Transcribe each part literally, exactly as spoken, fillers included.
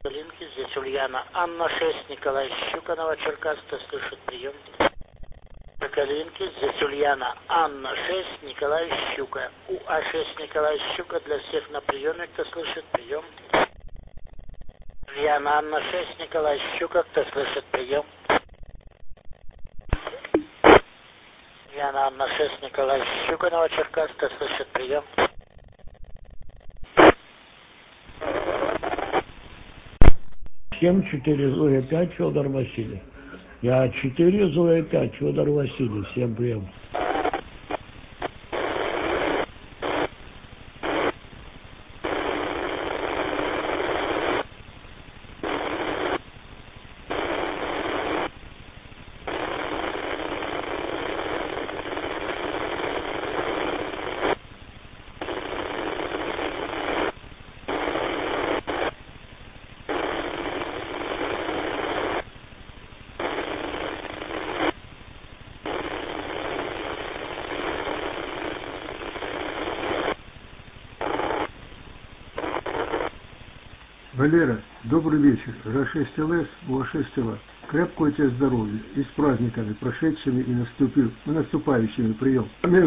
Линки, здесь Ульяна. Анна шесть, Николай Щука, Новочеркасск, слышит прием. Калинки, здесь Ульяна. Анна шесть, Николай Щука. У А шесть, Николай Щука, для всех на приеме, кто слышит прием. Ульяна, Анна шесть, Николай Щука, кто слышит прием. Ульяна, Анна шесть, Николай Щука, Новочеркасск, кто слышит прием. семь четыре Зоя пять Федор Васильев. Я четыре Зоя пять Федор Васильев. Всем прием. Валера, добрый вечер. Ра шесть Л С, У А шесть Л А. Крепкого тебе здоровья и с праздниками, прошедшими и наступил, наступающими. Прием.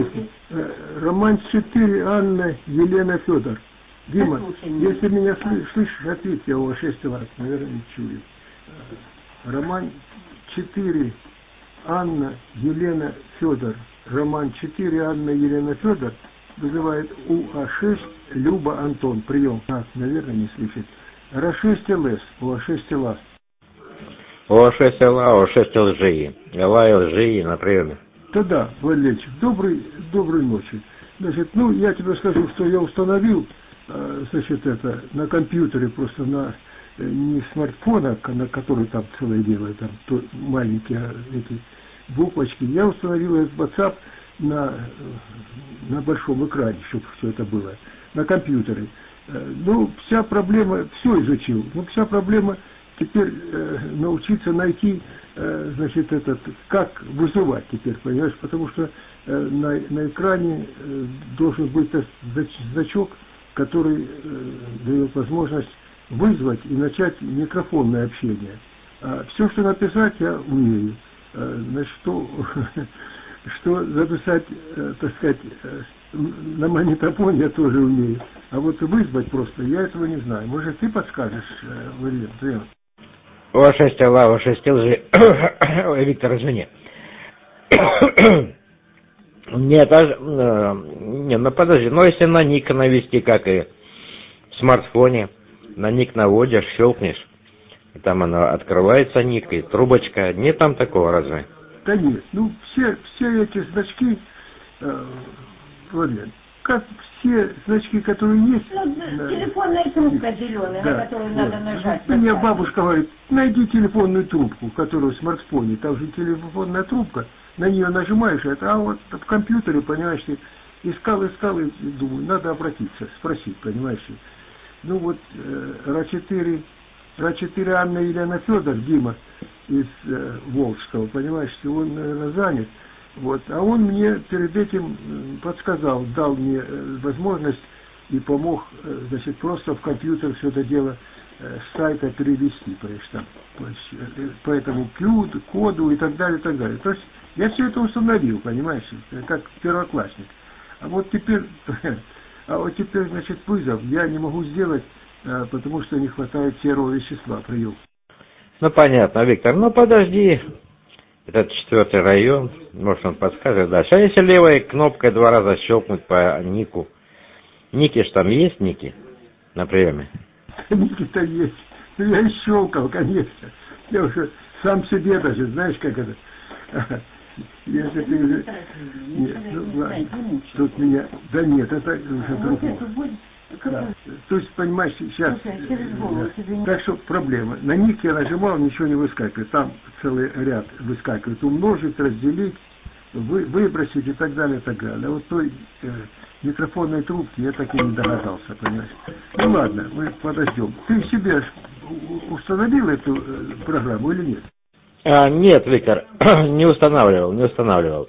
Роман четыре, Анна, Елена, Федор. Дима, если меня слышишь, слышишь, ответь, я У А шесть Л А, наверное, не чую. Роман четыре, Анна, Елена, Федор. Роман четыре, Анна, Елена, Федор. Вызывает У А шесть, Люба, Антон. Прием. А, наверное, не слышит. Ра шесть Л С, У А шесть Л А. У А шесть Л А, У А шесть Л Ж, Л А Л Ж на приеме. Да-да, Валерьевич, доброй, доброй ночи. Значит, ну, я тебе скажу, что я установил, значит, это, на компьютере, просто на, не смартфона, на который там целое дело, там то, маленькие эти буквочки, я установил этот WhatsApp на, на большом экране, чтобы все это было, на компьютере. Ну, вся проблема, все изучил, но вся проблема теперь э, научиться найти, э, значит, этот, как вызывать теперь, понимаешь, потому что э, на, на экране э, должен быть значок, который э, дает возможность вызвать и начать микрофонное общение. А все, что написать, я умею. Э, значит, что, что записать, э, так сказать, э, на магнитофон я тоже умею. А вот вызвать просто, я этого не знаю. Может, ты подскажешь, Валерий? У А шесть Л А, У А шесть Л Ж. Ой, Виктор, извини. Нет, а, не, ну подожди, ну если на ник навести, как и в смартфоне, на ник наводишь, щелкнешь, там оно открывается ник, и трубочка, нет там такого разве? Да нет, ну все, все эти значки, э, Владимир, как все значки, которые есть... Ну, на... телефонная трубка зеленая, да, на которую вот надо нажать. Мне бабушка говорит, найди телефонную трубку, которую в смартфоне, там же телефонная трубка, на нее нажимаешь, это, а вот в компьютере, понимаешь, искал, искал, и думаю, надо обратиться, спросить, понимаешь. Ну вот, э, Ра четыре, Ра четыре Анна Елена Федор, Дима из э, Волжского, понимаешь, он, наверное, занят. Вот. А он мне перед этим подсказал, дал мне возможность и помог, значит, просто в компьютер все это дело с сайта перевести, понимаешь, там, по этому коду и так далее, и так далее. То есть я все это установил, понимаешь, как первоклассник. А вот теперь, а вот теперь, значит, вызов я не могу сделать, потому что не хватает серого вещества, прием. Ну понятно, Виктор, ну подожди. Это четвертый район, может он подскажет дальше. А если левой кнопкой два раза щелкнуть по нику? Ники ж там есть, ники на приеме? Ники-то есть. Ну я и щелкал, конечно. Я уже сам себе даже, знаешь, как это. Если ты уже... Нет, ну ладно. Тут меня... Да нет, это уже другое. Да. То есть, понимаешь, сейчас... Да. Так что проблема. На ник я нажимал, ничего не выскакивает. Там целый ряд выскакивает. Умножить, разделить, вы, выбросить и так далее, и так далее. А вот той э, микрофонной трубки я так и не догадался, понимаешь. Ну ладно, мы подождем. Ты себе установил эту э, программу или нет? А, нет, Виктор, не устанавливал, не устанавливал.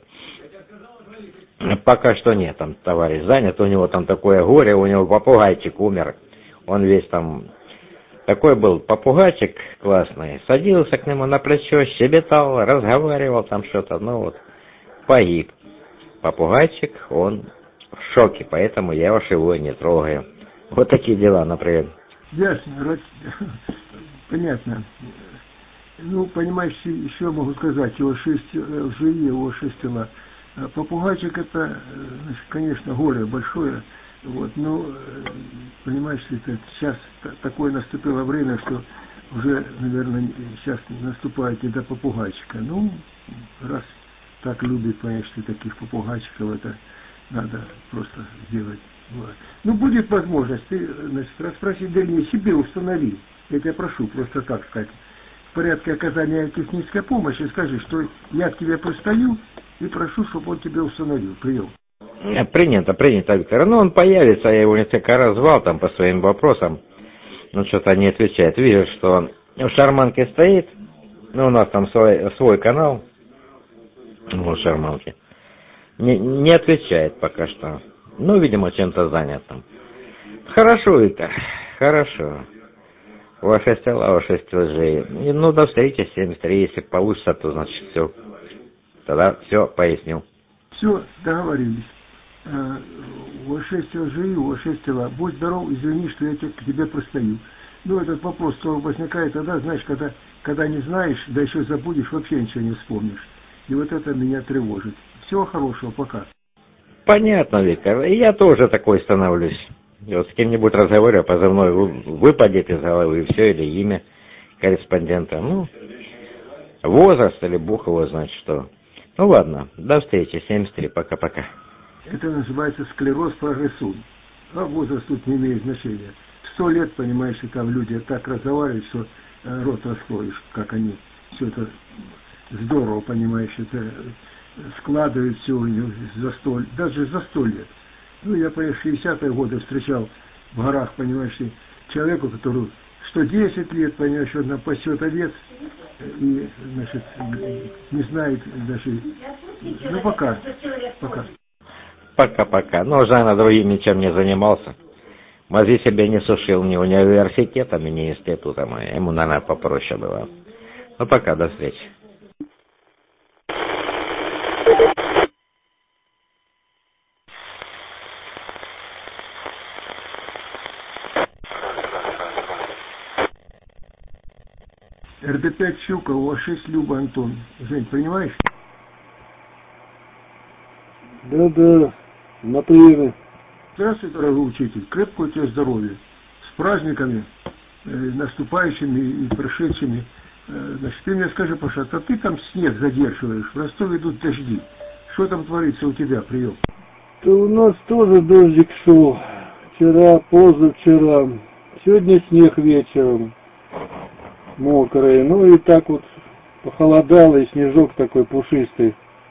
Пока что нет, там товарищ занят, у него там такое горе, у него попугайчик умер, он весь там Такой был попугайчик классный. Садился к нему на плечо, щебетал, разговаривал там что-то. Ну вот, погиб. Попугайчик, он в шоке, поэтому я уж его не трогаю. Вот такие дела, например. Ясно, понятно. Ну, понимаешь, еще могу сказать, его шесть лжи, его шесть тела. Попугайчик это, конечно, горе большое. Вот, но, понимаешь, это сейчас такое наступило время, что уже, наверное, сейчас наступает не до попугайчика. Ну, раз так любит, понимаешь, таких попугайчиков, это надо просто сделать. Вот. Ну, будет возможность, ты, значит, расспроси, вернее, себе установи. Я тебя прошу, просто так сказать, в порядке оказания технической помощи, скажи, что я к тебе пристаю и прошу, чтобы он тебе установил. Прием. Нет, принято, принято, Виктор. Ну, он появится, я его несколько раз звал там по своим вопросам. Ну, что-то не отвечает. Вижу, что он в шарманке стоит. Ну, у нас там свой, свой канал. Вот, шарманки. Не, не отвечает пока что. Ну, видимо, чем-то занят там. Хорошо, Виктор, хорошо. У вас шесть тела, у вас шесть лжей. Ну, до встречи, семьдесят три. Если получится, то, значит, все. Тогда все поясню. Все, договорились. У вас шесть лжей, у вас шесть тела. Будь здоров, извини, что я к тебе пристаю. Ну, этот вопрос то возникает тогда, знаешь, когда, когда не знаешь, да еще забудешь, вообще ничего не вспомнишь. И вот это меня тревожит. Всего хорошего, пока. Понятно, Виктор. И я тоже такой становлюсь. Вот с кем-нибудь разговариваю, позывной выпадет из головы, и все, или имя корреспондента. Ну, возраст или бог его знает что. Ну ладно, до встречи, семьдесят три, пока-пока. Это называется склероз прогрессует. А возраст тут не имеет значения. Сто лет, понимаешь, и там люди так разговаривают, что рот раскроешь, как они все это здорово, понимаешь, это складывают все за сто, даже за сто лет. Ну, я, по шестидесятые годы встречал в горах, понимаешь, человеку, который сто десять лет, понимаешь, он пасет овец и, значит, не знает даже... Ну, пока, пока. Пока-пока. Ну, уже на другим ничем не занимался. Мозги себе не сушил ни университетами, ни институтом. Ему, наверное, попроще было. Ну, пока, до встречи. эр дэ пять Щука, у вас шесть Люба, Антон. Жень, понимаешь? Да-да, на приеме. Здравствуй, дорогой учитель, крепкого тебе здоровья. С праздниками, э, наступающими и прошедшими. Э, значит, ты мне скажи, пожалуйста, а ты там снег задерживаешь, в Ростове идут дожди. Что там творится у тебя, прием? Да у нас тоже дождик шел. Вчера, позавчера. Сегодня снег вечером. Мокрый. Ну и так вот похолодало, и снежок такой пушистый.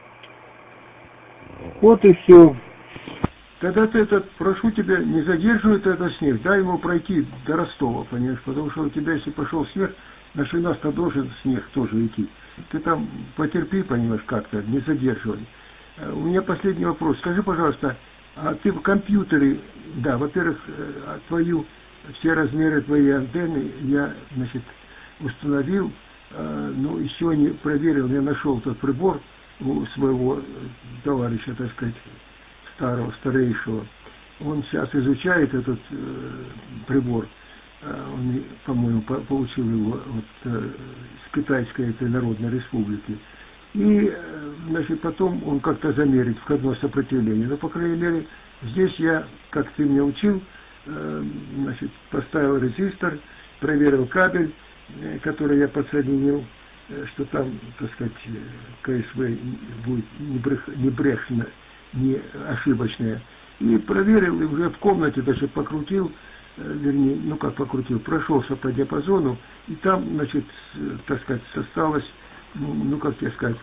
Вот и все. Тогда ты этот, прошу тебя, не задерживай этот снег, дай ему пройти до Ростова, понимаешь, потому что у тебя, если пошел снег, значит, у нас-то должен снег тоже идти. Ты там потерпи, понимаешь, как-то, не задерживай. У меня последний вопрос. Скажи, пожалуйста, а ты в компьютере, да, во-первых, твою, все размеры твоей антенны я, значит, установил, но еще не проверил, я нашел тот прибор у своего товарища, так сказать, старого, старейшего. Он сейчас изучает этот э, прибор. Он, по-моему, по получил его вот, э, с Китайской этой Народной Республики. И, э, значит, потом он как-то замерит входное сопротивление. Но, по крайней мере, здесь я, как ты меня учил, э, значит, поставил резистор, проверил кабель, э, который я подсоединил, э, что там, так сказать, ка эс вэ будет не, брех, не брешно, не ошибочная. И проверил, и уже в комнате даже покрутил, вернее, ну как покрутил, прошелся по диапазону, и там, значит, так сказать, осталась, ну, ну как тебе сказать,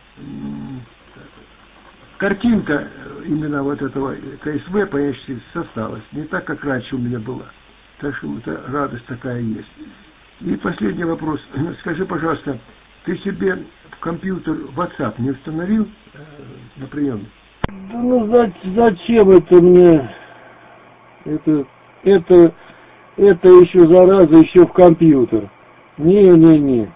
картинка именно вот этого ка эс вэ, понимаете, осталась. Не так, как раньше у меня была. Так что это радость такая есть. И последний вопрос. Скажи, пожалуйста, ты себе в компьютер WhatsApp не установил э, на приеме? Да ну зачем это мне? Это, это Это еще зараза, еще в компьютер. Не-не-не.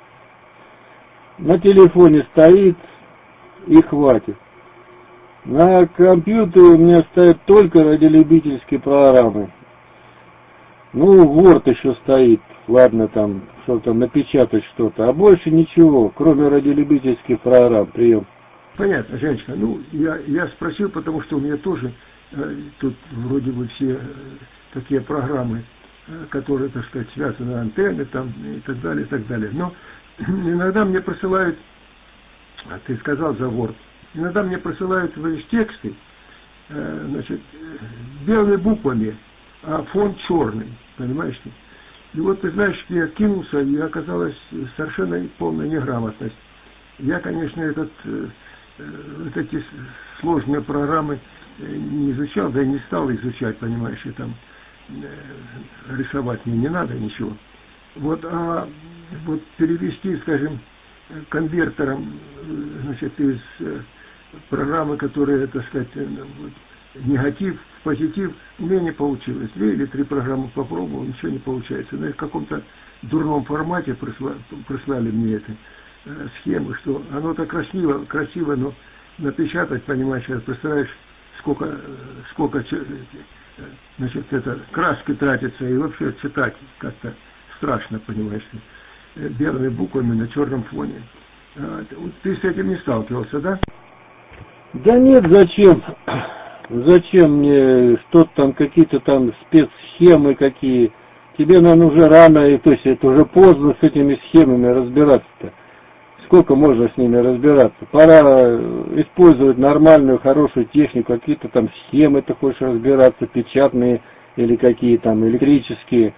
На телефоне стоит и хватит. На компьютере у меня стоят только радиолюбительские программы. Ну, Word еще стоит. Ладно, там, что там, напечатать что-то. А больше ничего, кроме радиолюбительских программ, прием. Понятно, Женечка. Ну, я, я спросил, потому что у меня тоже э, тут вроде бы все э, такие программы, э, которые, так сказать, связаны антенны там и так далее, и так далее. Но иногда мне присылают, а ты сказал за Word, иногда мне присылают тексты, э, значит, белыми буквами, а фон черный, понимаешь ли? И вот, ты знаешь, я кинулся, и оказалась совершенно полная неграмотность. Я, конечно, этот, э, вот эти сложные программы не изучал, да и не стал изучать, понимаешь, и там э, рисовать мне не надо ничего. Вот, а вот перевести, скажем, конвертером, значит, из э, программы, которая, так сказать, вот, негатив в позитив, у меня не получилось. Две или три программы попробовал, ничего не получается. Но в каком-то дурном формате прислали, прислали мне это э, схему, что оно так красиво, красиво, но напечатать, понимаешь, представляешь, сколько, сколько значит, это, краски тратится, и вообще читать как-то страшно, понимаешь, белыми буквами на черном фоне. Ты с этим не сталкивался, да? Да нет, зачем? Зачем мне что-то там, какие-то там спецсхемы какие? Тебе, наверное, уже рано, и, то есть это уже поздно с этими схемами разбираться-то. Сколько можно с ними разбираться? Пора использовать нормальную, хорошую технику, какие-то там схемы ты хочешь разбираться, печатные или какие там, электрические.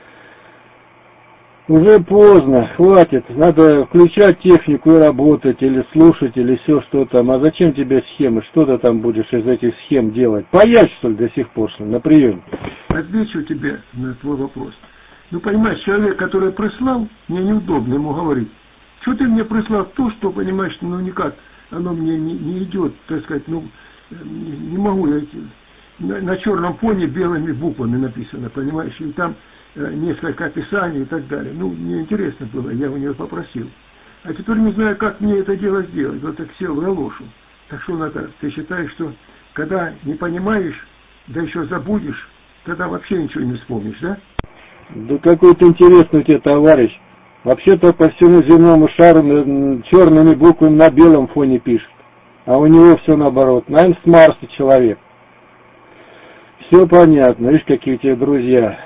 Уже поздно, хватит, надо включать технику и работать, или слушать, или все что там. А зачем тебе схемы, что ты там будешь из этих схем делать? Паять, что ли, до сих пор, что ли, на приеме? Отвечу тебе на твой вопрос. Ну, понимаешь, человек, который прислал, мне неудобно ему говорить. Что ты мне прислал то, что, понимаешь, ну никак, оно мне не, не идет, так сказать, ну, не, не могу я, на, на черном фоне белыми буквами написано, понимаешь, и там несколько описаний и так далее. Ну, мне интересно было, я у нее попросил. А теперь не знаю, как мне это дело сделать. Вот так сел в галошу. Так что надо, ты считаешь, что когда не понимаешь, да еще забудешь, тогда вообще ничего не вспомнишь, да? Да какой-то интересный у тебя товарищ. Вообще-то по всему земному шару черными буквами на белом фоне пишет. А у него все наоборот. Наверное, с Марса человек. Все понятно. Видишь, какие у тебя друзья.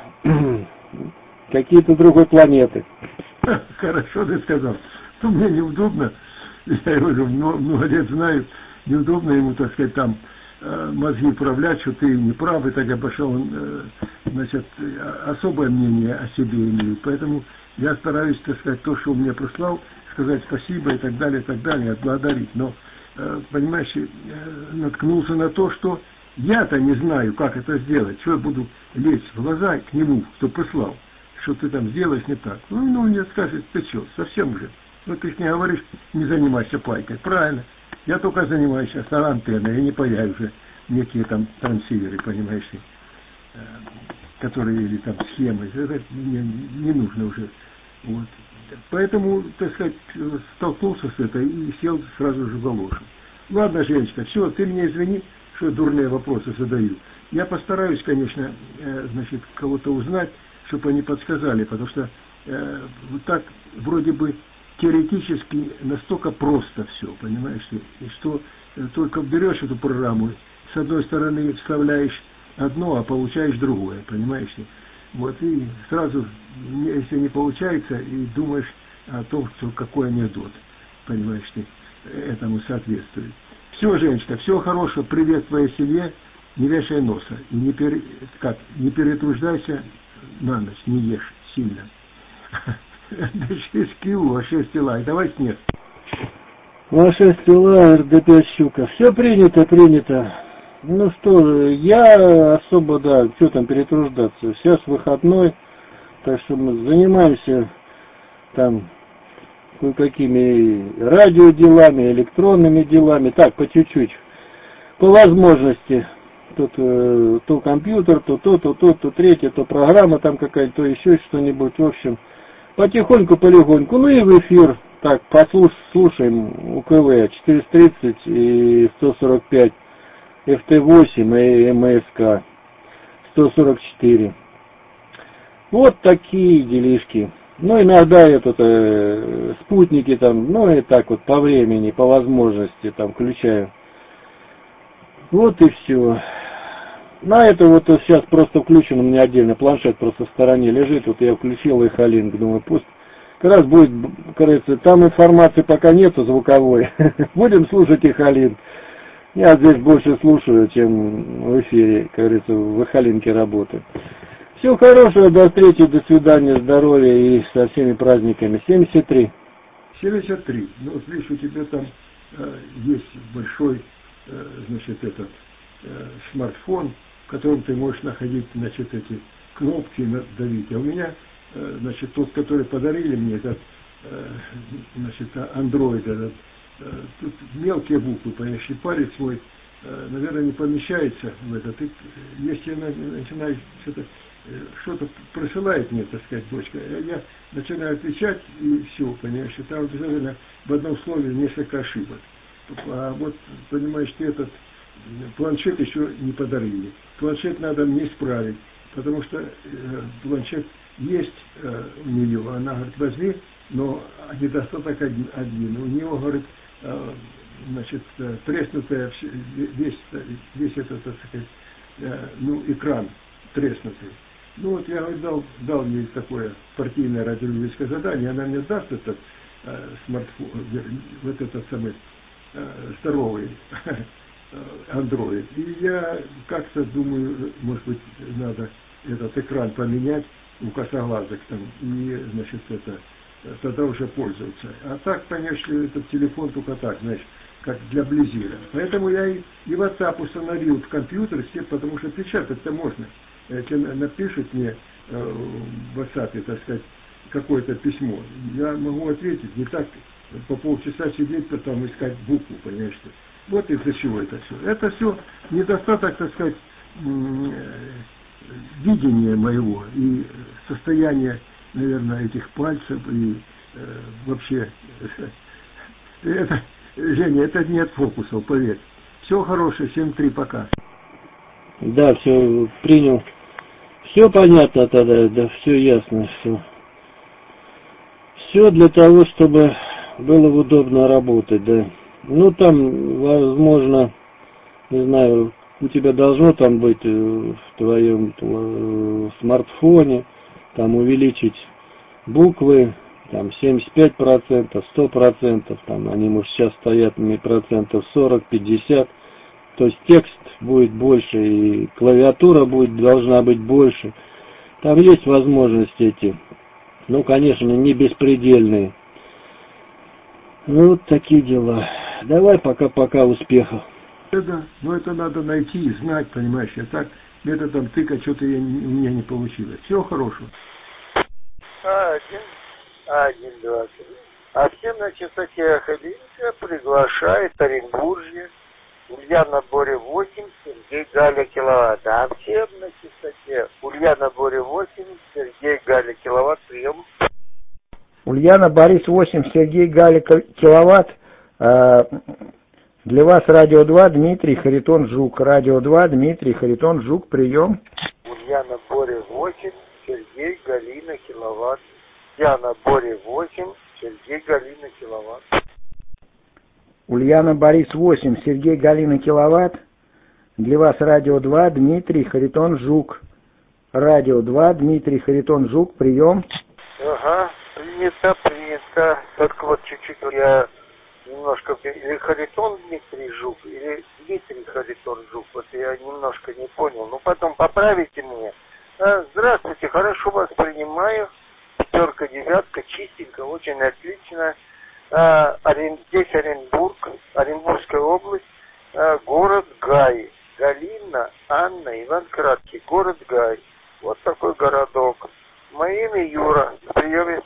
Какие-то другой планеты. Хорошо ты сказал. Ну, мне неудобно, я его уже много, много лет знаю, неудобно ему, так сказать, там э, мозги управлять, что ты не прав, и так я пошел, э, значит, особое мнение о себе имею. Поэтому я стараюсь, так сказать, то, что он мне прислал, сказать спасибо и так далее, и так далее, отблагодарить. Но, э, понимаешь, э, наткнулся на то, что я-то не знаю, как это сделать. Что я буду лезть в глаза к нему, кто прислал, что ты там сделаешь не так. Ну, ну, он мне скажет, ты что, совсем уже. Ну, ты ж не говоришь, не занимайся пайкой. Правильно. Я только занимаюсь сейчас антенной, я не паяю уже некие там трансиверы, понимаешь, э, которые, или там схемы. Это мне не нужно уже. Вот. Поэтому, так сказать, столкнулся с этой и сел сразу же в галошу. Ладно, Женечка, все, ты меня извини, что дурные вопросы задаю. Я постараюсь, конечно, э, значит, кого-то узнать, чтобы они подсказали, потому что э, вот так вроде бы теоретически настолько просто все, понимаешь ли, и что э, только берешь эту программу, с одной стороны вставляешь одно, а получаешь другое, понимаешь ли. Вот, и сразу, если не получается, и думаешь о том, что какой анекдот, понимаешь ли, этому соответствует. Все, Женечка, всего хорошего, привет твоей семье, не вешай носа, и не, пере, как, не перетруждайся на ночь, не ешь сильно. шесть КИУ, а шесть лай, давай снег. А шесть лай, эр дэ пять щука, все принято, принято. Ну что, я особо, да, что там перетруждаться, сейчас выходной, так что мы занимаемся там кое-какими радиоделами, электронными делами, так, по чуть-чуть, по возможности. тут э, то компьютер, то то, то, то, то третье, то программа там какая-то, то еще что-нибудь. В общем, потихоньку, полегоньку. Ну и в эфир. Так, послушаем У Ка В четыреста тридцать и сто сорок пять, Эф Тэ восемь и Эм Эс Ка сто сорок четыре. Вот такие делишки. Ну, иногда этот, э, спутники там, ну и так вот по времени, по возможности там включаю. Вот и все. На это вот сейчас просто включен у меня отдельно планшет, просто в стороне лежит. Вот я включил Эхолинк, думаю, пусть как раз будет, кажется, там информации пока нету звуковой. Будем слушать Эхолинк. Я здесь больше слушаю, чем в эфире, как говорится, в Эхолинке работаю. Всего хорошего, до встречи, до свидания, здоровья и со всеми праздниками. семьдесят три. семьдесят три. Ну, вот видишь, у тебя там э, есть большой, э, значит, этот э, смартфон, в котором ты можешь находить, значит, эти кнопки давить. А у меня, э, значит, тот, который подарили мне, этот, э, значит, Android, этот, э, тут мелкие буквы, понимаешь, и палец свой, э, наверное, не помещается в этот. И если я начинаю что-то что-то присылает мне, так сказать, дочка, я начинаю отвечать, и все, понимаешь, и там обязательно в одном слове несколько ошибок. А вот, понимаешь, ты этот планшет еще не подарили. Планшет надо мне исправить, потому что э, планшет есть э, у нее, она говорит, возьми, но недостаток один, один. У него, говорит, э, значит, э, треснутая, весь, весь этот, так сказать, э, ну, экран треснутый. Ну вот я дал, дал ей такое партийное радиолюбительское задание, она мне даст этот э, смартфон, вот этот самый э, здоровый Android. И я как-то думаю, может быть, надо этот экран поменять у косоглазок там, и, значит, это, тогда уже пользоваться. А так, конечно, этот телефон только так, знаешь, как для близира. Поэтому я и, и WhatsApp установил в компьютер, потому что печатать-то можно. Если напишут мне э, в WhatsApp, так сказать, какое-то письмо, я могу ответить, не так по полчаса сидеть, потом искать букву, понимаешь, что. Вот из-за чего это все. Это все недостаток, так сказать, видения моего и состояния, наверное, этих пальцев и э, вообще это, Женя, это не от фокусов, поверь. Всего хорошего, семь три, пока. Да, все принял. Все понятно тогда, да, все ясно, все. Все для того, чтобы было удобно работать, да. Ну, там, возможно, не знаю, у тебя должно там быть в твоем в смартфоне, там увеличить буквы, там семьдесят пять процентов, сто процентов, там они, может, сейчас стоят процентов сорок, пятьдесят. То есть текст будет больше, и клавиатура будет, должна быть больше. Там есть возможности эти, ну, конечно, не беспредельные. Ну, вот такие дела. Давай пока-пока, успехов. Да, но это надо найти и знать, понимаешь, а так методом тыка что-то я, у меня не получилось. Всего хорошего. А один, один, два, три. А всем на частоте Эхолинка приглашает Оренбуржье, Ульяна Боря восемь, Сергей Галя киловатт. А всем на частоте Ульяна Боря восемь, Сергей Галя киловатт, прием. Ульяна Борис восемь, Сергей Галя киловатт. Для вас Радио два, Дмитрий Харитон Жук. Радио два, Дмитрий Харитон Жук, прием. Ульяна Боря восемь, Сергей Галина киловатт. Ульяна Боря восемь, Сергей Галина киловатт. Ульяна Борис восемь, Сергей Галина киловатт. Для вас Радио два, Дмитрий Харитон Жук. Радио два, Дмитрий Харитон Жук, прием. Ага, принято, принято. Только вот чуть-чуть я немножко... Или Харитон Дмитрий Жук, или Дмитрий Харитон Жук. Вот я немножко не понял. Ну, потом поправите мне. А, здравствуйте, хорошо вас принимаю. Пятерка, девятка, чистенько, очень отлично. А, Орен... Здесь Оренбург, Оренбургская область, а, город Гай. Галина, Анна, Иван Краткий, город Гай. Вот такой городок. Мое имя Юра. В приеме.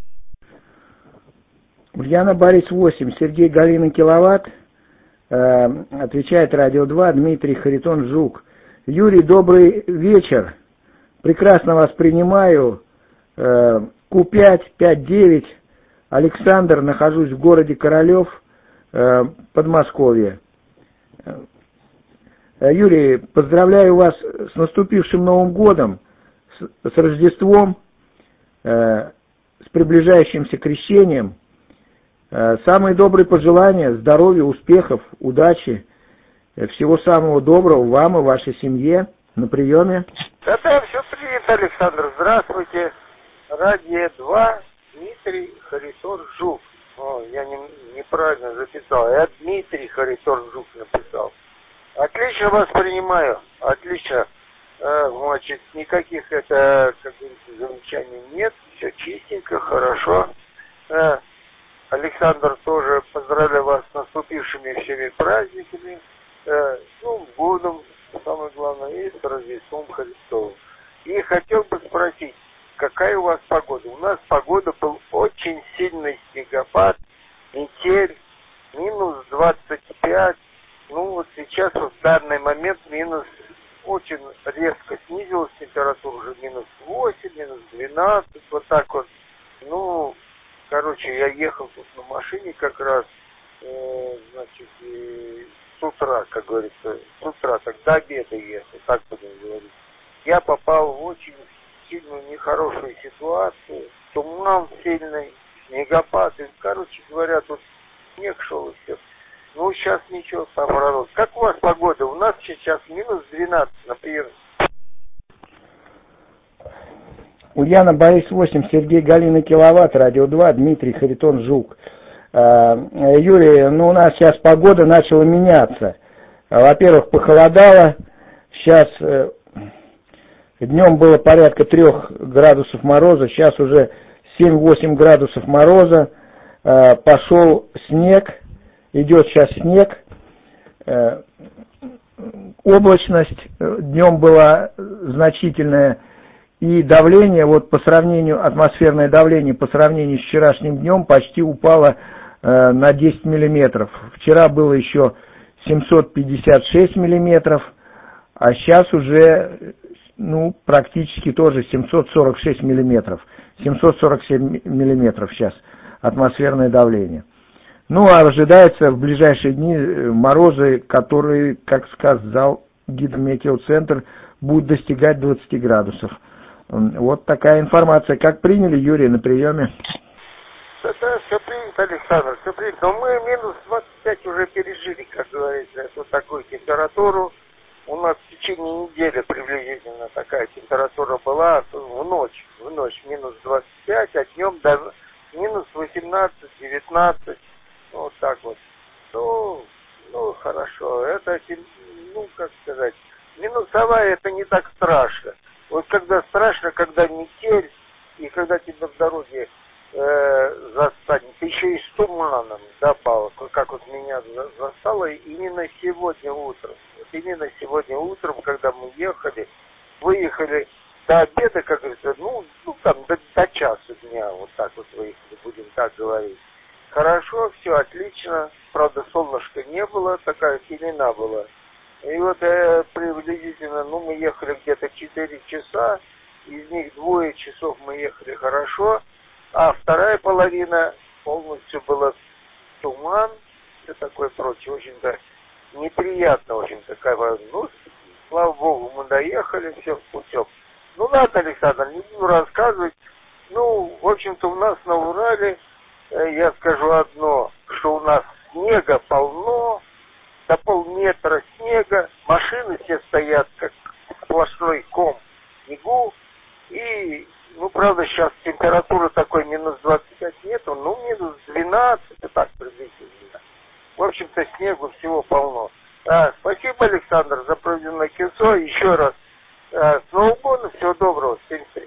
Ульяна Борис восемь, Сергей Галина киловатт. Э, отвечает Радио два, Дмитрий Харитон Жук. Юрий, добрый вечер. Прекрасно вас принимаю. Ку пять, пять девять. Александр, нахожусь в городе Королев, Подмосковье. Юрий, поздравляю вас с наступившим Новым годом, с, с Рождеством, с приближающимся крещением. Самые добрые пожелания, здоровья, успехов, удачи, всего самого доброго вам и вашей семье. На приеме. Да-да, все принято, Александр. Здравствуйте. Радио два, Дмитрий Харитон Жук. О, я не, неправильно записал. Я Дмитрий Харитон Жук написал. Отлично вас принимаю. Отлично. Э, значит, никаких это, как говорится, замечаний нет. Все чистенько, хорошо. Э, Александр, тоже поздравляю вас с наступившими всеми праздниками. Э, ну, годом, самое главное, и с Рождеством Христовым. И хотел бы спросить, какая у вас погода? У нас погода был очень сильный снегопад, метель, минус двадцать пять. Ну вот сейчас вот в данный момент минус очень резко снизилась температура, уже минус восемь, минус двенадцать, вот так вот. Ну, короче, я ехал тут на машине как раз, э, значит, и с утра, как говорится, с утра, так до обеда ехал, так будем говорить. Я попал в очень сильную нехорошую ситуацию, туман сильный, снегопад, и, короче говоря, тут снег шел и все. Ну, сейчас ничего, наоборот. Как у вас погода? У нас сейчас минус двенадцать, например. Ульяна, Борис восемь, Сергей, Галина, Киловатт, Радио два, Дмитрий, Харитон, Жук. Юрий, ну у нас сейчас погода начала меняться. Во-первых, похолодало. Сейчас днем было порядка трех градусов мороза, сейчас уже семь-восемь градусов мороза. Пошел снег, идет сейчас снег. Облачность днем была значительная. И давление, вот по сравнению, атмосферное давление по сравнению с вчерашним днем почти упало э, на десять миллиметров. Вчера было еще семьсот пятьдесят шесть миллиметров, а сейчас уже, ну, практически тоже семьсот сорок шесть миллиметров. семьсот сорок семь миллиметров сейчас атмосферное давление. Ну, а ожидается в ближайшие дни морозы, которые, как сказал гидрометеоцентр, будут достигать двадцати градусов. Вот такая информация. Как приняли, Юрий, на приеме? Да, все принято, Александр, все принято. Но мы минус двадцать пять уже пережили, как говорится, эту такую температуру. У нас в течение недели приблизительно такая температура была в ночь. В ночь минус двадцать пять, а днем даже минус восемнадцать, девятнадцать. Вот так вот. Ну, ну, хорошо. Это, ну, как сказать, минусовая, это не так страшно. Вот когда страшно, когда метель, и когда тебя в дороге э, застанет, еще и с туманом добавок, как вот меня застало именно сегодня утром. Вот именно сегодня утром, когда мы ехали, выехали до обеда, как говорится, ну, ну там до, до часу дня, вот так вот выехали, будем так говорить. Хорошо, все отлично, правда солнышка не было, такая пелена была. И вот э, приблизительно, ну, мы ехали где-то четыре часа, из них двое часов мы ехали хорошо, а вторая половина полностью была туман, все такое прочее, очень-то неприятно, очень такая, ну, слава богу, мы доехали, все путем. Ну, ладно, Александр, не буду рассказывать, ну, в общем-то, у нас на Урале, э, я скажу одно, что у нас снега полно, до полметра снега, машины все стоят как сплошной ком снегу, и, ну, правда, сейчас температура такой минус двадцать пять нету, ну, минус двенадцать, и так приблизительно. В общем-то, снегу всего полно. А, спасибо, Александр, за проведенное кинцо, еще раз. А, с Новым годом, всего доброго, семь три.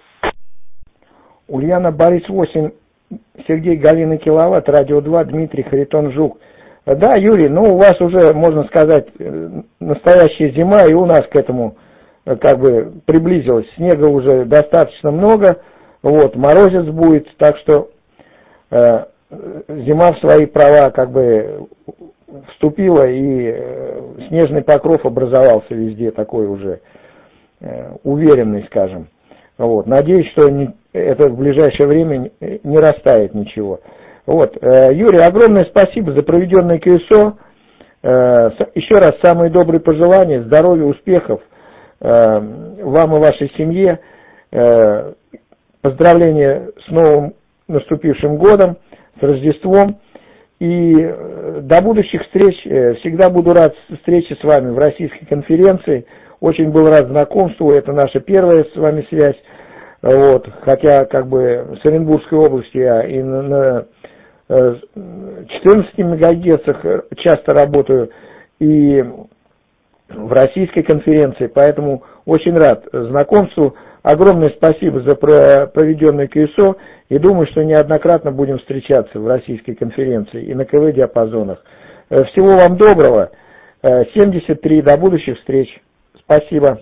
Ульяна, Борис восемь, Сергей, Галина, Киловатт, Радио два, Дмитрий, Харитон, Жук. Да, Юрий, ну у вас уже, можно сказать, настоящая зима, и у нас к этому как бы приблизилась. Снега уже достаточно много, вот, морозец будет, так что э, зима в свои права как бы вступила, и э, снежный покров образовался везде, такой уже э, уверенный, скажем. Вот. Надеюсь, что не, это в ближайшее время не растает ничего. Вот. Э, Юрий, огромное спасибо за проведенный КСО. Э, еще раз самые добрые пожелания, здоровья, успехов э, вам и вашей семье. Э, поздравления с новым наступившим годом, с Рождеством. И до будущих встреч. Всегда буду рад встрече с вами в российской конференции. Очень был рад знакомству. Это наша первая с вами связь. Вот. Хотя как бы с Оренбургской области я и на, на четырнадцати мегагерцах часто работаю, и в российской конференции. Поэтому очень рад знакомству. Огромное спасибо за проведенный КСО, и думаю, что неоднократно будем встречаться в российской конференции и на КВ-диапазонах. Всего вам доброго. семьдесят три. До будущих встреч. Спасибо.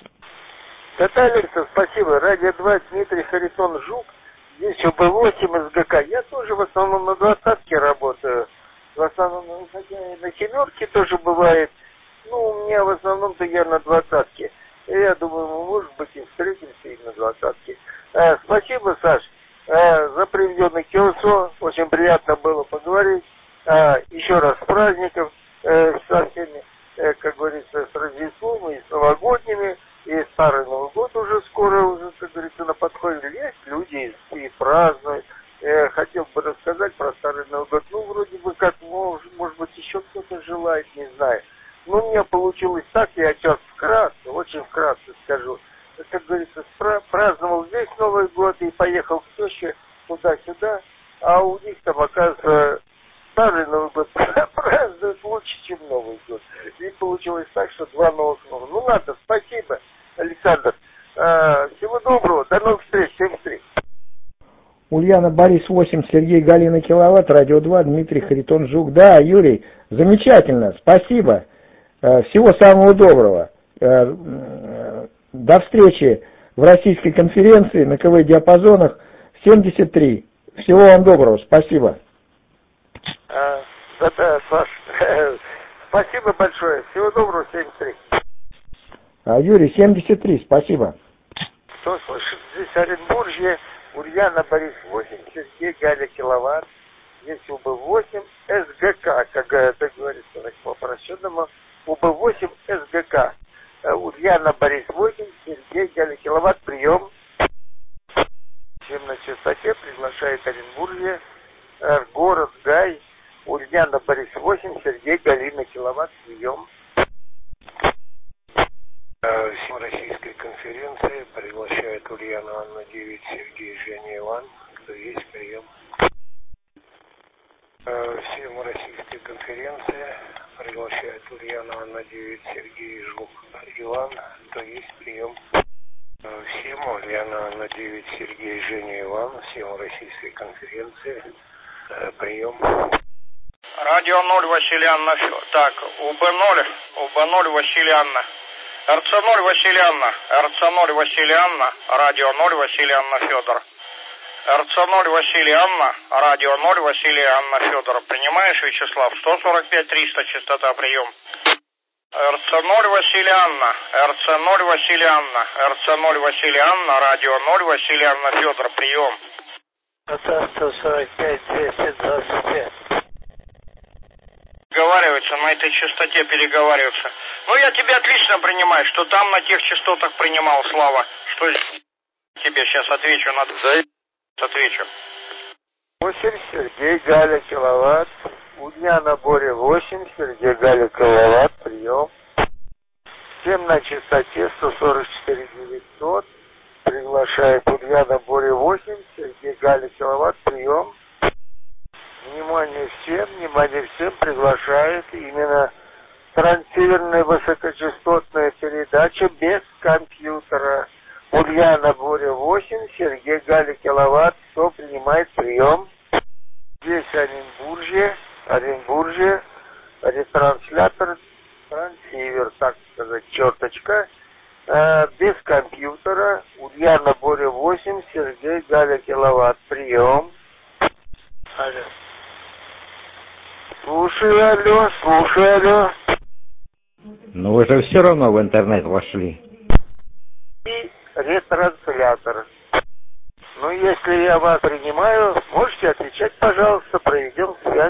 Таталикса, спасибо. Радио два, Дмитрий Харитон Жук. Здесь ОБ восемь эс гэ ка. Я тоже в основном на двадцатке работаю. В основном, хотя и на семерке тоже бывает. Ну, у меня в основном-то я на двадцатке. Я думаю, мы, может быть, и встретимся и на двадцатке. А, спасибо, Саш, а, за приведенный КСО. Очень приятно было поговорить. А, еще раз с праздником, э, со всеми, э, как говорится, с Рождеством и с новогодними. И старый Новый год уже скоро, уже, как говорится, на подходе. Есть люди и, и празднуют. Э, хотел бы рассказать про старый Новый год. Ну, вроде бы как, может, может быть, еще кто-то желает, не знаю. Ну, у меня получилось так, я сейчас вкратце, очень вкратце скажу. Как говорится, праздновал здесь Новый год и поехал в тещу туда-сюда, а у них там, оказывается, старый Новый год празднуют лучше, чем Новый год. И получилось так, что два новых Новых. Ну ладно, спасибо, Александр. А, всего доброго, до новых встреч, семьдесят три. Ульяна, Борис восемь, Сергей, Галина, Киловатт, Радио два, Дмитрий Харитон Жук. Да, Юрий, замечательно, спасибо. Всего самого доброго. До встречи в российской конференции на КВ-диапазонах семьдесят три. Всего вам доброго. Спасибо. А, да, да, Саш, спасибо большое. Всего доброго, семьдесят три. А, Юрий, семьдесят три. Спасибо. Кто слышит? Здесь Оренбуржье, Ульяна, Борис восемь, Сергей, Галя, Киловатт. Здесь УБ восемь, эс гэ ка, как это говорится так по-прощенному. УБ восемь, эс гэ ка. Ульяна, Борис восемь, Сергей, Галя, Киловатт, прием. Всем на частоте приглашает Оренбуржье, город Гай, Ульяна, Борис восемь, Сергей, Галина, Киловатт, прием. Всем российской конференции приглашает Ульяна, Анна девять, Сергей, Женя, Иван. Кто есть, прием. Всем российской конференции приглашает Ульяна, Анна девять, Сергей, Жук, Иван. Кто есть, прием. Всем Ульяна, Анна девять, Сергей, Женя, Иван. Всем российской конференции прием. Радио ноль, Василий Анна. Так, УБ ноль, УБ ноль, Василий Анна. эр цэ ноль, Василий Анна. эр цэ ноль, Василий Анна. Радио ноль, Василий Анна Федор. эр цэ ноль, Василий Анна. Радио ноль, Василий Анна Федор. Принимаешь, Вячеслав? сто сорок пять триста, частота, прием. эр цэ ноль, Василий Анна. эр цэ ноль, Василий Анна. эр цэ ноль, Василий Анна. Радио ноль, Василий Анна Федор. Прием. Это сто сорок пять двести двадцать пять. Переговариваются, на этой частоте переговариваются. Ну, я тебя отлично принимаю, что там на тех частотах принимал, Слава. Что тебе сейчас отвечу, надо за отвечу. восемь, Сергей, Галя, Киловатт. Ульяна, Боря, восемь, Сергей, Галя, Киловатт, прием. Всем на частоте сто сорок четыре девятьсот. Приглашает Ульяна, Боря, восемь, Сергей, Галя, Киловатт, прием. Внимание всем, внимание всем, приглашает именно трансиверная высокочастотная передача без компьютера. Ульяна, Боря, восемь, Сергей, Галя, Киловатт, кто принимает прием. Здесь Оренбуржье, Оренбуржье, ретранслятор, трансивер, так сказать, черточка, э, без компьютера. Ульяна, Боря, восемь, Сергей, Галя, Киловатт, прием. Алло. Слушай. Слушаю, алло, слушаю, алло. Но вы же все равно в интернет вошли. И ретранслятор. Ну, если я вас принимаю, можете отвечать, пожалуйста, проведем связь.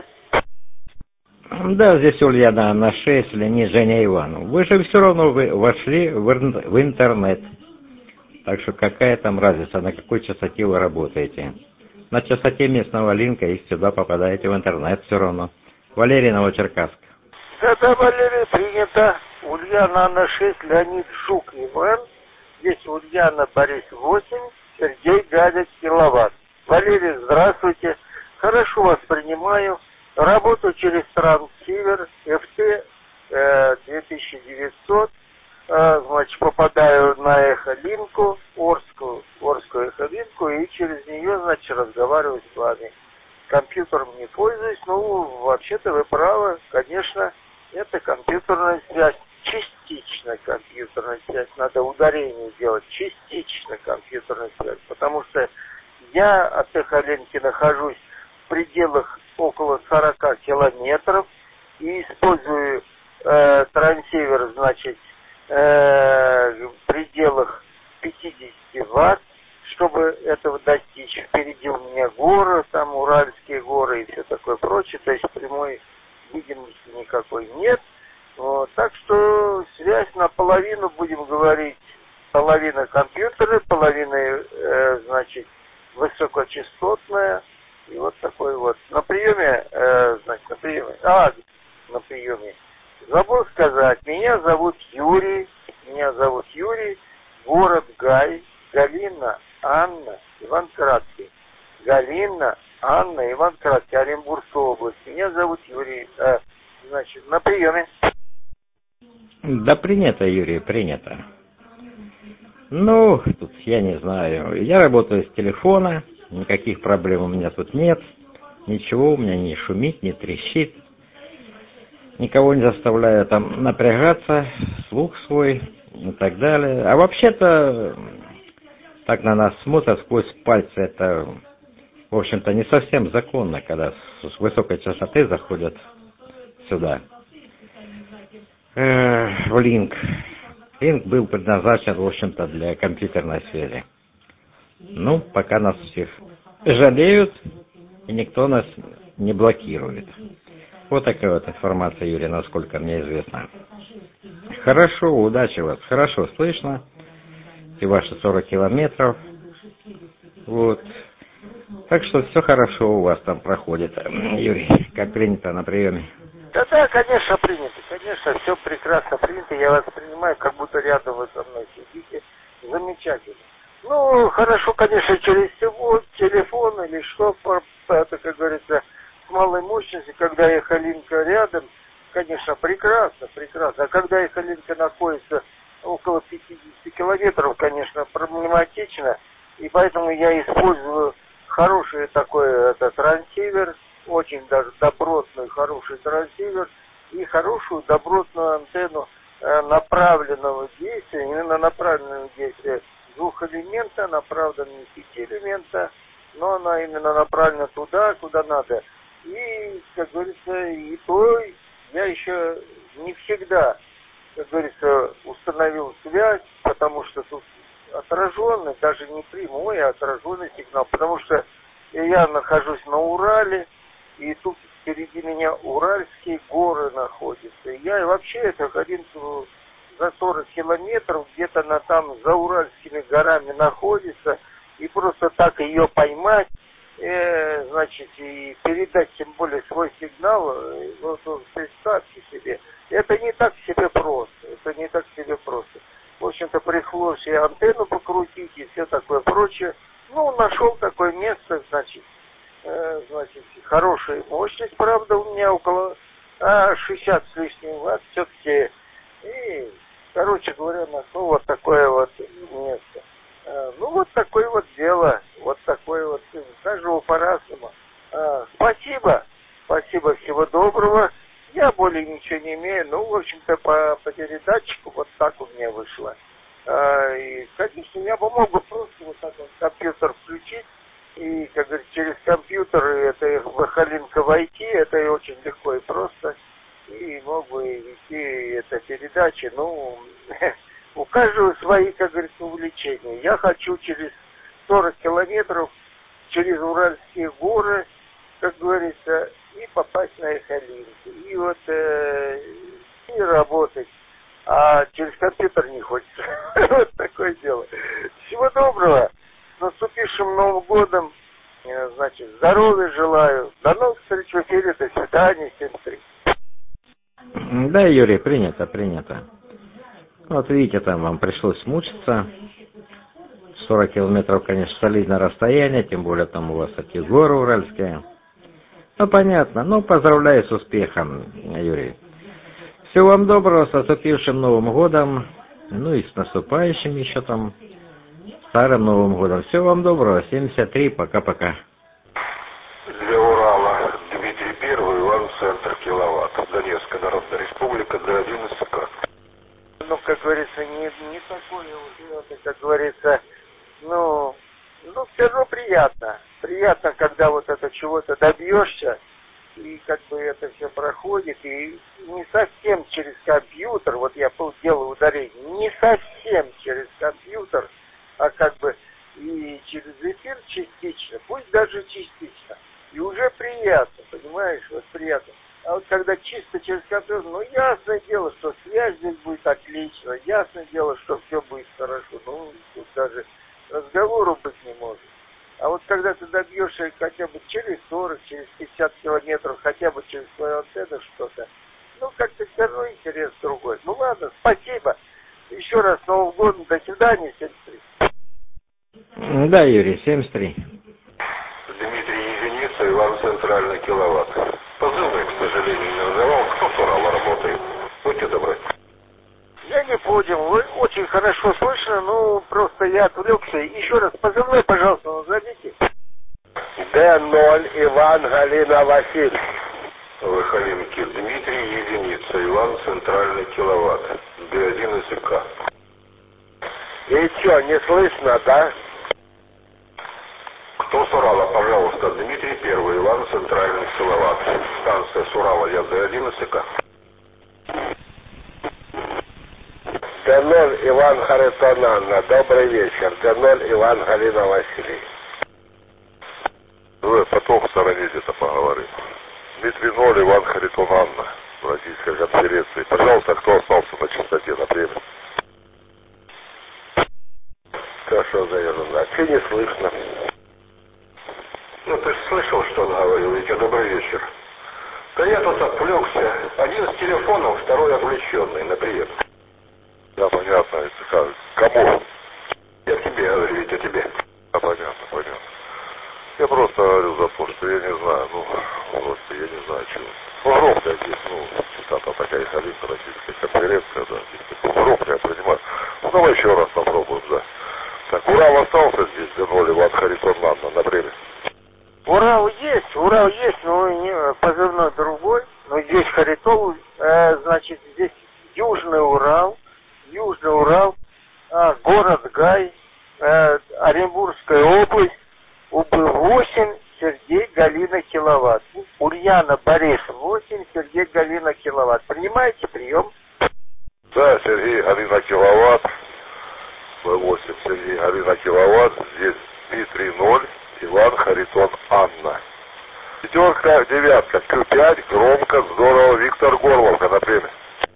Да, здесь Ульяна Анна шесть, Леонид Женя Иванов. Вы же все равно вы вошли в, в интернет. Так что какая там разница, на какой частоте вы работаете? На частоте местного линка и сюда попадаете в интернет все равно. Валерий Новочеркасск. Да-да, Валерий, принято. Ульяна Анна шесть, Леонид Жук Иван. Здесь Ульяна Борис восемь, Сергей Галя Киловатт. Валерий, здравствуйте. Хорошо вас принимаю. Работаю через транссивер эф ти э, две тысячи девятьсот. Э, значит, попадаю на эхолинку, Орскую, Орскую эхолинку, и через нее, значит, разговариваю с вами. Компьютером не пользуюсь, ну, вообще-то вы правы, конечно, это компьютерная связь. Частично компьютерная связь, надо ударение делать, частично компьютерная связь, потому что я от эхолинки нахожусь в пределах около сорока километров и использую э, трансивер, значит, э, в пределах пятидесяти ватт, чтобы этого достичь. Впереди у меня горы, там Уральские горы и все такое прочее, то есть прямой видимости никакой нет. Вот, так что связь наполовину, будем говорить, половина компьютера, половина, э, значит, высокочастотная. И вот такой вот. На приеме, э, значит, на приеме, а, на приеме. Забыл сказать, меня зовут Юрий, меня зовут Юрий, город Гай, Галина, Анна, Иван Краткий. Галина, Анна, Иван Краткий, Оренбургская область. Меня зовут Юрий, э, значит, на приеме. Да принято, Юрий, принято. Ну, тут я не знаю. Я работаю с телефона, никаких проблем у меня тут нет. Ничего у меня не шумит, не трещит. Никого не заставляю там напрягаться, слух свой и так далее. А вообще-то, так на нас смотрят сквозь пальцы, это, в общем-то, не совсем законно, когда с высокой частоты заходят сюда. В линк. Линк был предназначен, в общем-то, для компьютерной связи. Ну, пока нас всех жалеют, и никто нас не блокирует. Вот такая вот информация, Юрий, насколько мне известно. Хорошо, удачи вас. Хорошо слышно. И ваши сорок километров. Вот. Так что все хорошо у вас там проходит, Юрий, как принято на приеме. Да-да, конечно, принято. Конечно, все прекрасно принято. Я вас принимаю, как будто рядом вы со мной сидите. Замечательно. Ну, хорошо, конечно, через всего, телефон или что, это, как говорится, с малой мощностью, когда эхолинка рядом, конечно, прекрасно, прекрасно. А когда эхолинка находится около пятидесяти километров, конечно, проблематично. И поэтому я использую хороший такой это, трансивер, очень даже добротный, хороший трансивер и хорошую добротную антенну э, направленного действия, именно направленного действия двух элемента, направлена не пяти элемента, но она именно направлена туда, куда надо. И, как говорится, и то я еще не всегда, как говорится, установил связь, потому что тут отраженный, даже не прямой, а отраженный сигнал, потому что я нахожусь на Урале, и тут впереди меня Уральские горы находятся. И я вообще это ходил за сорок километров, где-то на там за Уральскими горами находится, и просто так ее поймать, э, значит, и передать тем более свой сигнал, вот, вот представьте себе, это не так себе просто, это не так себе просто. В общем-то, пришлось и антенну покрутить, и все такое прочее. Ну, нашел такое место, значит, э, значит, хорошая мощность, правда, у меня около а, шестьдесят с лишним ватт все-таки. И, короче говоря, нашел вот такое вот место. А, ну, вот такое вот дело, вот такое вот, каждого по-разному. А, спасибо, спасибо, всего доброго. Я более ничего не имею, ну, в общем-то, по, по передатчику вот так у меня вышло. А, и, конечно, я бы мог бы просто вот так вот компьютер включить, и, как говорится, через компьютер это в эхолинка войти, это и очень легко и просто. ну, у каждого свои, как говорится, увлечения. Я хочу через сорок километров, через Уральские горы, как говорится, и попасть на Эхолинку. И вот э, и работать. А через компьютер не хочется. Вот такое дело. Всего доброго. С наступившим Новым годом. Значит, здоровья желаю. До новых встреч в эфире. До свидания. семь три. Да, Юрий, принято, принято. Вот видите, там вам пришлось мучиться. сорок километров, конечно, солидное расстояние, тем более там у вас такие горы уральские. Ну, понятно. Ну, поздравляю с успехом, Юрий. Всего вам доброго, с наступившим Новым годом. Ну и с наступающим еще там старым Новым годом. Всего вам доброго. семьдесят три. Пока-пока. Для Урала Дмитрий Первый, Иван, центр киловатт. Донецкая Народная Республика, Д один СК. Ну, как говорится, не, не такое уже, это, как говорится, ну, ну, все равно приятно. Приятно, когда вот это чего-то добьешься, и как бы это все проходит, и не совсем через компьютер, вот я делаю ударение, не совсем через компьютер, а как бы и через эфир частично, пусть даже частично. И уже приятно, понимаешь, вот приятно. А вот когда чисто через компьютер, ну, ясное дело, что связь здесь будет отлично, ясное дело, что все будет хорошо. Ну, тут даже разговору быть не может. А вот когда ты добьешься хотя бы через сорок, через пятьдесят километров, хотя бы через свою антенну что-то, ну, как-то все равно интерес другой. Ну, ладно, спасибо. Еще раз с Новым годом, до свидания, семьдесят три. Да, Юрий, семьдесят три. Дмитрий Единица, Иван, центральный киловатт. Позывной, к сожалению, не называл. Кто с Урала работает? Будьте добры. Я не понял. Вы очень хорошо слышно, но просто я отвлекся. Еще раз, позывной, пожалуйста, назовите. Д ноль, Иван, Галина, Василь. В Эхолинке Дмитрий Единица, Иван, центральный киловатт. Д один СК. И что, не слышно, да? Кто с Урала, пожалуйста, Дмитрий Первый, Иван, центральный киловатт. Станция с Урала, я Д один СК. Д ноль, Иван, Харитон, Анна. Добрый вечер. Д ноль, Иван, Галина, Василий. Вы потом в стороне где-то поговорим. Дмитрий ноль, Иван, Харитон, Анна. В Российской конференции. Пожалуйста, кто остался на частоте, например? Хорошо, завернуто. А что не слышно? Ну, ты же слышал, что он говорил, ведь добрый вечер. Да я тут отвлекся. Один с телефоном, второй отвлеченный, например. Да, понятно, это как? Кому? Я тебе говорю, ведь о тебе. Да, понятно, понятно. Я просто говорю за то, что я не знаю, ну, просто я не знаю, чего. Ну, громко здесь, ну, цитата такая, Эхолинка, российская конференция, да, здесь такой громко, я понимаю. Ну, давай еще раз попробуем, да. Так, Урал остался здесь, Д ноль, Иван, Харитон, Анна, на время. Урал есть, Урал есть, но не, позывной другой. Но здесь Харитон, э, значит, здесь Южный Урал, Южный Урал, э, город Гай, э, Оренбургская область, УБ восемь, Сергей, Галина, киловатт. Ульяна, Борис, восемь, Сергей, Галина, киловатт. Принимаете прием? Да, Сергей, Галина, киловатт. восемь, Сергей, Галина, киловатт. Здесь Дмитрий ноль, Иван, Харитон, Анна. Пятерка, девятка, Q пять, громко, здорово, Виктор Горловка, например.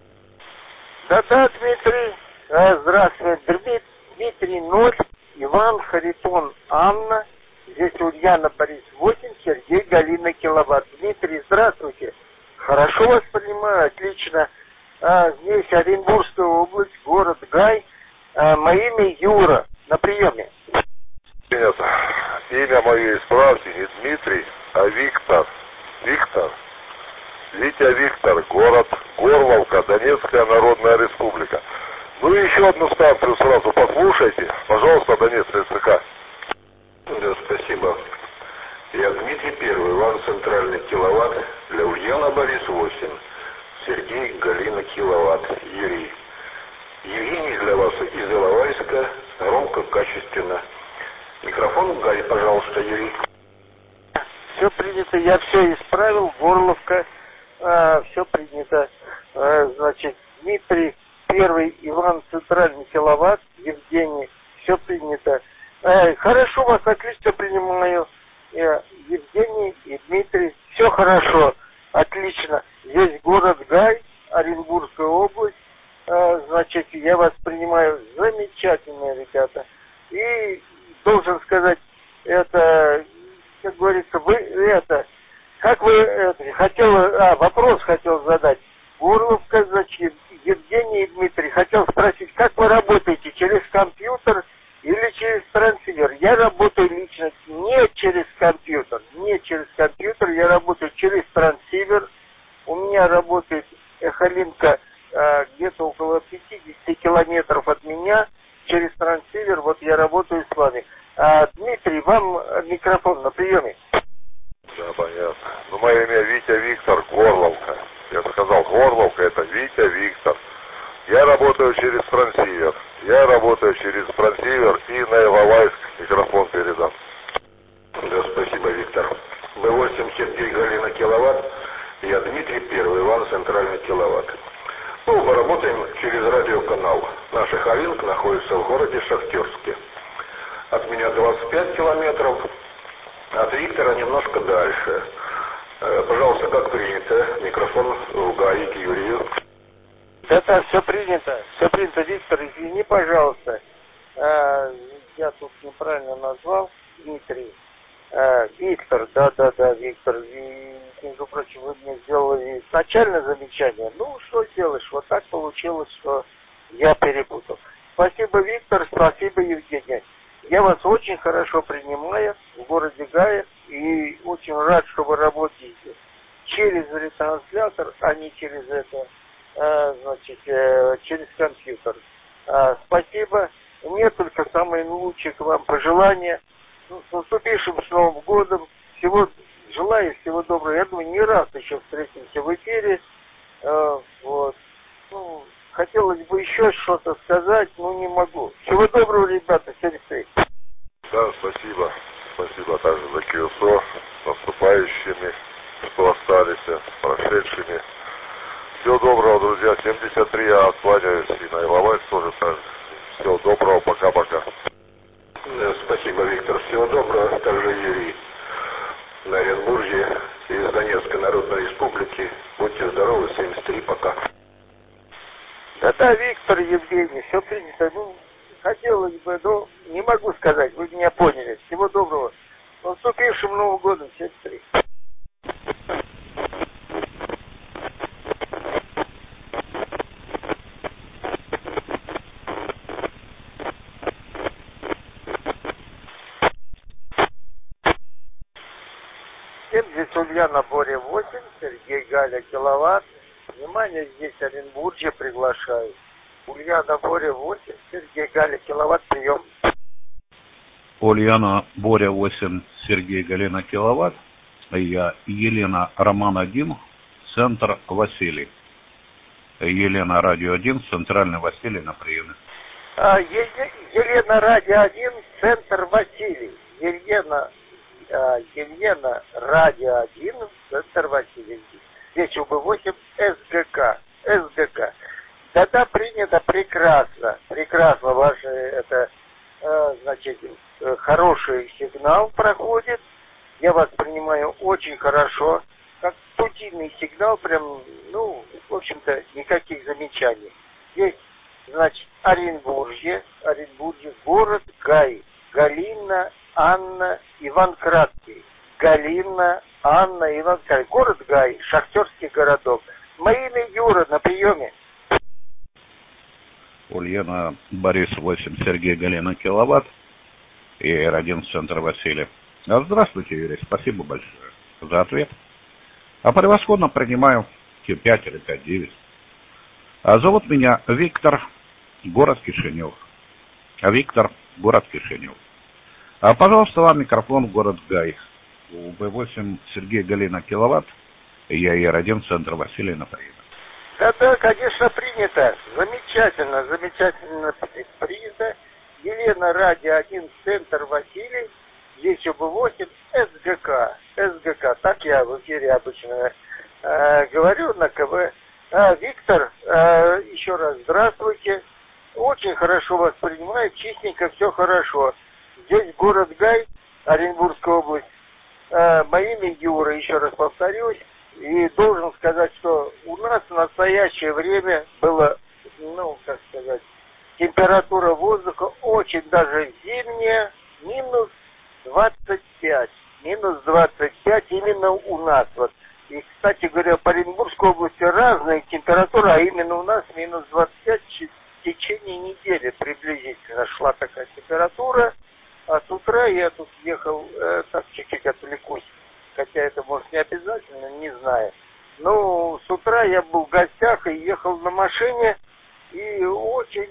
Да-да, Дмитрий, э, здравствуйте, Дмитрий ноль, Иван, Харитон, Анна. Здесь Ульяна, Борис, восемь, Сергей, Галина, киловатт. Дмитрий, здравствуйте. Хорошо вас понимаю, отлично. А, здесь Оренбургская область, город Гай. А, мое имя Юра. На приеме. Нет, имя мое исправьте, не Дмитрий, а Виктор. Виктор. Витя Виктор, город Горловка, Донецкая Народная Республика. Ну и еще одну станцию сразу послушайте. Пожалуйста, Донецкая СК. Да, спасибо. Я Дмитрий Первый, Иван, центральный киловатт. Для Ульяна, Борис, восемь. Сергей, Галина, киловатт. Юрий. Евгений для вас из Иловайска. Громко, качественно. Микрофон Гай, пожалуйста, Юрий. Все принято, я все исправил. Горловка, а, все принято. А, значит, Дмитрий первый, Иван, центральный киловатт, Евгений, все принято. Э, хорошо вас, отлично принимаю. Э, Евгений и Дмитрий, все хорошо, отлично. Здесь город Гай, Оренбургская область. Э, значит, я вас принимаю, замечательные ребята. И должен сказать, это, как говорится, вы это, как вы это, хотел, а, вопрос хотел задать. Горловка, значит, Евгений и Дмитрий, хотел спросить, как вы работаете, через компьютер или через трансивер? Я работаю лично не через компьютер, не через компьютер, я работаю через трансивер. У меня работает эхолинка а, где-то около пятьдесят километров от меня, через трансивер, вот я работаю с вами. А, Дмитрий, вам микрофон на приеме. Да, понятно. Ну, мое имя Витя Виктор, Горловка. Я сказал, Горловка, это Витя Виктор. Я работаю через трансивер. Я работаю через трансивер и на Иловайск микрофон передам. Да, спасибо, Виктор. бэ восемь Сергей Галина киловатт. Я Дмитрий Первый, Иван, центральный киловатт. Ну, мы работаем через радиоканал. Наш эхолинк находится в городе Шахтерске. От меня двадцать пять километров. От Виктора немножко дальше. Пожалуйста, как принято, микрофон в Гае к Юрию. Это все принято, все принято. Виктор, извини, пожалуйста, а, я тут неправильно назвал, Дмитрий. А, Виктор, да-да-да, Виктор, и, между прочим, вы мне сделали изначально замечание. Ну, что делаешь, вот так получилось, что я перепутал. Спасибо, Виктор, спасибо, Евгений. Я вас очень хорошо принимаю в городе Гае и очень рад, что вы работаете через ретранслятор, а не через это, а, значит, э, через компьютер. А, спасибо. Мне только самые лучшие к вам пожелания. Ну, с наступившим с Новым годом. Всего желаю, всего доброго. Я думаю, не раз еще встретимся в эфире. А, вот. Ну, хотелось бы еще что-то сказать, но не могу. Всего доброго, ребята, всем встреч. Да, спасибо. Спасибо также за КИОСО, с наступающими, что остались, с прошедшими. Всего доброго, друзья. семьдесят три я откланяюсь, и на Иловайск тоже так же. Всего доброго, пока-пока. Да, спасибо, Виктор. Всего доброго. Также Юрий на Оренбурге из Донецкой Народной Республики. Будьте здоровы, семьдесят три, пока. Да-да, Виктор, Евгений, все принято. Ну, хотелось бы, но не могу сказать, вы меня поняли. Всего доброго. С наступившим Новым годом, семьдесят три. Здесь Ульяна Боря восемь, Сергей Галя киловатт. Внимание, здесь Оренбуржье приглашаю. Ульяна Боря восемь, Сергей Галя киловатт, прием. Ульяна Боря восемь, Сергей Галина киловатт. Я Елена Роман один, центр Василий. Елена Радио один, центральный Василий на приеме. А, Елена Радио один, центр Василий. Елена, а, Елена Радио один, центр Василий. Здесь УБ восемь, СГК. СГК. Да-да, принято прекрасно. Прекрасно. Ваш, это, э, значит, э, хороший сигнал проходит. Я вас принимаю очень хорошо. Как студийный сигнал, прям, ну, в общем-то, никаких замечаний. Здесь, значит, Оренбуржье, Оренбуржье, город Гай. Галина, Анна, Иван Краткий. Галина, Анна, Иван Краткий. Город Гай, шахтерский городок. Мое имя Юра, на приеме. Ульяна Борис восемь, Сергей Галина киловатт. И Р один, центр Василий. Здравствуйте, Юрий, спасибо большое за ответ. А превосходно принимаю Q пять или пять девять. А зовут меня Виктор, город Кишинев. А Виктор, город Кишинев. А, пожалуйста, вам микрофон, город Гай. У Б восемь Сергей Галина киловатт. И я Р один, центр Василий на приеме. Да-да, конечно, принято. Замечательно, замечательно принято. Елена Радио один, центр Василий. Здесь УБ восемь, СГК. СГК. Так я в эфире обычно э, говорю на КВ. А, Виктор, а, еще раз здравствуйте. Очень хорошо вас принимают, чистенько, все хорошо. Здесь город Гай, Оренбургская область. А, мое имя Юра, еще раз повторюсь. И должен сказать, что у нас в настоящее время было, ну, как сказать, температура воздуха очень даже зимняя, минус двадцать пять. Минус двадцать пять именно у нас. Вот. И, кстати говоря, по Оренбургской области разные температуры, а именно у нас минус двадцать пять в течение недели приблизительно шла такая температура. А с утра я тут ехал, э, так чуть-чуть отвлекусь, хотя это может не обязательно, не знаю. Но с утра я был в гостях и ехал на машине, и очень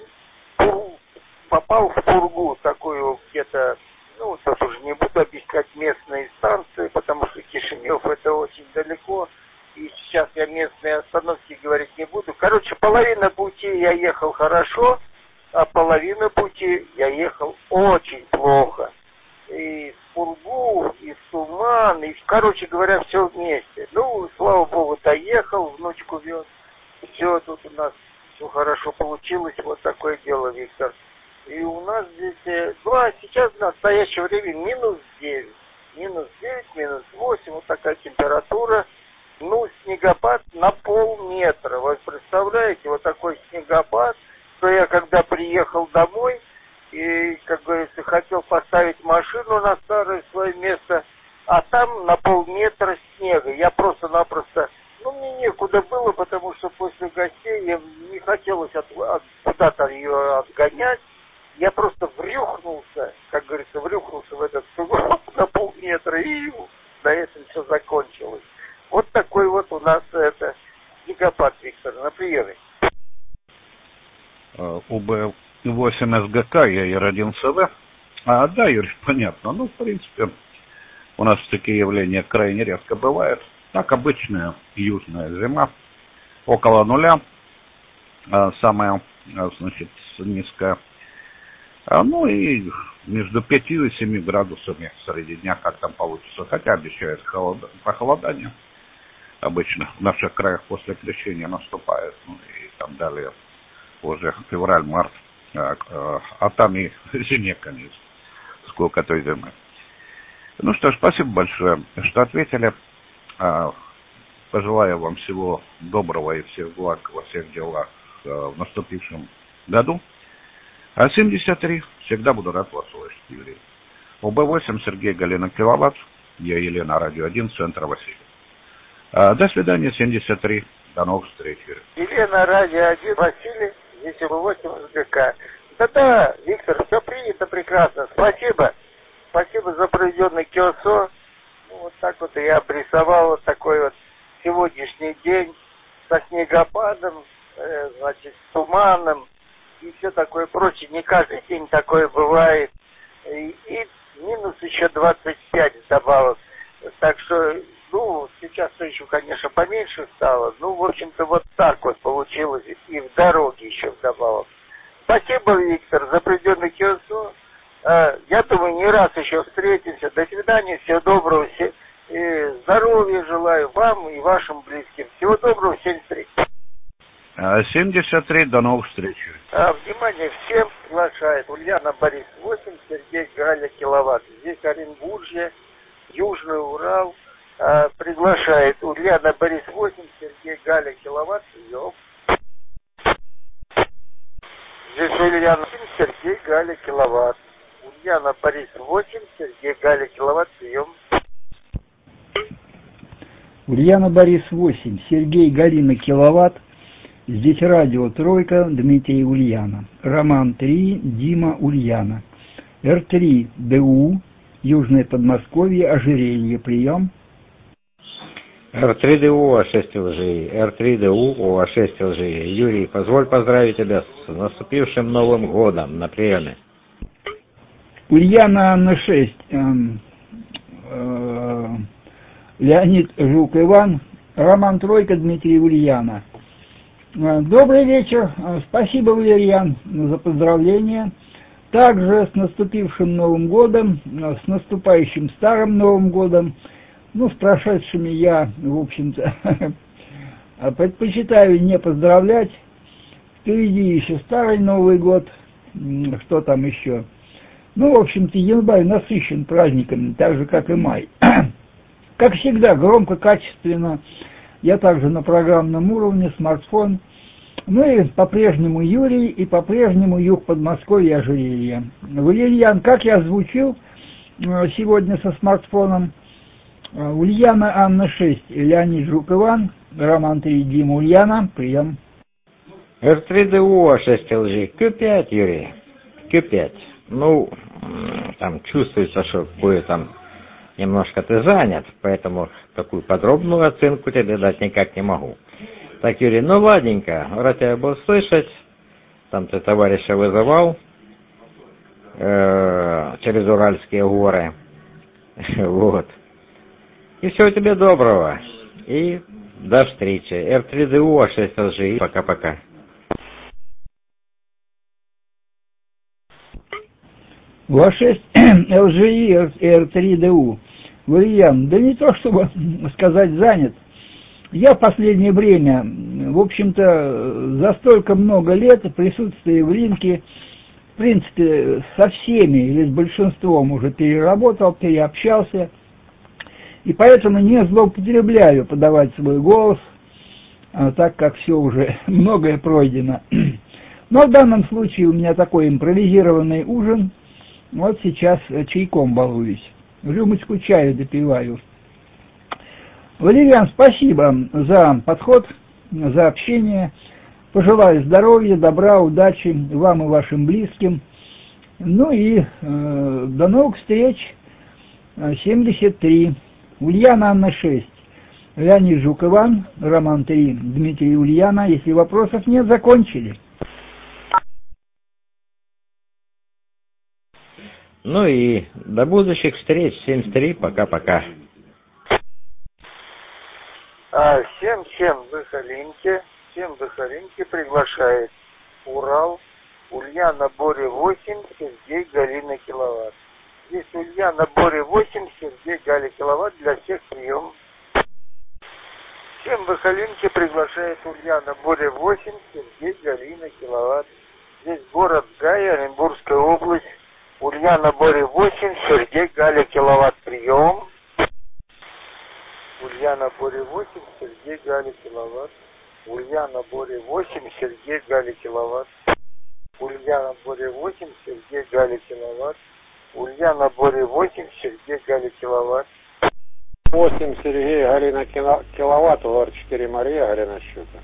попал в пургу такую где-то, ну, тут уже не буду объяснять местные станции, потому что Кишинев это очень далеко, и сейчас я местные остановки говорить не буду. Короче, половина пути я ехал хорошо, а половина пути я ехал очень плохо. И в пургу, и в туман, и, короче говоря, все вместе. Ну, слава богу, доехал, внучку вез. Все тут у нас все хорошо получилось, вот такое дело, Виктор. И у нас здесь, ну, а сейчас в настоящее время минус девять. Минус девять, минус восемь, вот такая температура. Ну, снегопад на полметра. Вы представляете, вот такой снегопад, что я когда приехал домой, и, как говорится, хотел поставить машину на старое свое место, а там на полметра снега. Я просто-напросто, ну, мне некуда было, потому что после гостей я не хотелось от, от, куда-то ее отгонять. Я просто врюхнулся, как говорится, врюхнулся в этот сугроб на полметра, и на этом все закончилось. Вот такой вот у нас это снегопад, Виктор, на приеме. УБ восемь СГК, я Ир-один СВ. А, да, Юрий, понятно. Ну, в принципе, у нас такие явления крайне редко бывают. Так, обычная южная зима, около нуля, самая, значит, низкая. Ну и между пятью и семью градусами среди дня, как там получится. Хотя обещают холод... похолодание. Обычно в наших краях после крещения наступает. Ну и там далее уже февраль-март. А, а, а там и зиме, конечно. Сколько той зимы. Ну что ж, спасибо большое, что ответили. А, пожелаю вам всего доброго и всех благ во всех делах а, в наступившем году. А семьдесят три. Всегда буду рад вас слышать, Юрий. ОБ восемь, Сергей, Галина, Киловатт. Я Елена, Радио один, Центр Василий. А, до свидания, семьдесят три. До новых встреч. Елена, Радио один, Василий, здесь ОБ восемь СГК. Да-да, Виктор, все принято прекрасно. Спасибо. Спасибо за проведенный КИОСО. Ну, вот так вот я обрисовал вот такой вот сегодняшний день со снегопадом, э, значит, с туманом и все такое прочее. Не каждый день такое бывает. И, и минус еще двадцать пять добавок. Так что, ну, сейчас-то еще, конечно, поменьше стало. Ну, в общем-то, вот так вот получилось. И в дороге еще вдобавок. Спасибо, Виктор, за проведенный КИОСО. Я думаю, не раз еще встретимся. До свидания, всего доброго. И здоровья желаю вам и вашим близким. Всего доброго, семьдесят три. семьдесят три, до новых встреч. А, внимание, всем приглашает Ульяна Борис восемь, Сергей Галя Киловатт. Здесь Оренбуржье, Южный Урал. А, приглашает Ульяна Борис восемь, Сергей Галя Киловатт. Йоп. Здесь Ульяна Сергей Галя Киловатт. Ульяна Борис восемь, Сергей Галя Киловатт. Прием. Ульяна Борис восемь, Сергей Галина Киловатт. Здесь радио Тройка, Дмитрий Ульяна. Роман три, Дима Ульяна. Р три, ДУ, Южное Подмосковье, Ожерелье. Прием. Р три ДУ, А шесть ЛЖИ. Р три ДУ, А шесть ЛЖИ. Юрий, позволь поздравить тебя с наступившим Новым годом на приеме. Ульяна Анна шесть. Эм, э, Леонид Жук Иван. Роман Тройка, Дмитрий Ульяна. Добрый вечер. Спасибо, Валерьян, за поздравления. Также с наступившим Новым годом, с наступающим Старым Новым годом. Ну, с прошедшими я, в общем-то, предпочитаю не поздравлять. Впереди еще старый Новый год, что там еще. Ну, в общем-то, январь насыщен праздниками, так же, как и май. Как всегда, громко, качественно. Я также на программном уровне, смартфон. Ну и по-прежнему Юрий, и по-прежнему юг Подмосковья, ожерелье. Валерьян, как я озвучил сегодня со смартфоном, Ульяна Анна шесть, Леонид Жук-Иван, Роман три, Дима Ульяна, прием. эр три дэ о шесть эл джи, кью пять, Юрий, кью пять. Ну, там чувствуется, что будет там немножко ты занят, поэтому такую подробную оценку тебе дать никак не могу. Так, Юрий, ну ладненько, рад тебя был слышать, там ты товарища вызывал э, через Уральские горы, вот. И всего тебе доброго, и до встречи. эр три дэ о шесть эл джи, пока-пока. два шесть эл джи и эр три дэ о. Валерьян, да не то чтобы сказать занят. Я в последнее время, в общем-то, за столько много лет присутствия в рынке, в принципе, со всеми или с большинством уже переработал, переобщался, и поэтому не злоупотребляю подавать свой голос, так как все уже многое пройдено. Но в данном случае у меня такой импровизированный ужин, вот сейчас чайком балуюсь, рюмочку чаю допиваю. Валерьян, спасибо за подход, за общение. Пожелаю здоровья, добра, удачи вам и вашим близким. Ну и э, до новых встреч. семьдесят три. Ульяна Анна шесть. Леонид Жук-Иван, Роман три, Дмитрий Ульяна. Если вопросов нет, закончили. Ну и до будущих встреч. семьдесят три. Пока-пока. А, всем, всем в Халинке, всем в Халинке приглашает Урал, Ульяна Боря восемь, Сергей Галина Киловатт. Здесь Ульяна Боря восемь, Сергей Галя Киловатт, для всех прием. Всем в Халинке приглашает Ульяна Боря восемь, Сергей Галина Киловатт. Здесь город Гай, Оренбургская область. Ульяна Боря восемь, Сергей Галя Киловатт, прием. Ульяна Боря восемь, Сергей Галя Киловатт. Ульяна Боря восемь, Сергей Галя Киловатт. Ульяна Боря восемь, Сергей Галя Киловатт. Ульяна Боря восемь, Сергей Галя Киловатт. восемь Сергей Галина Киловатт, УАР четыре Мария Галина Щука.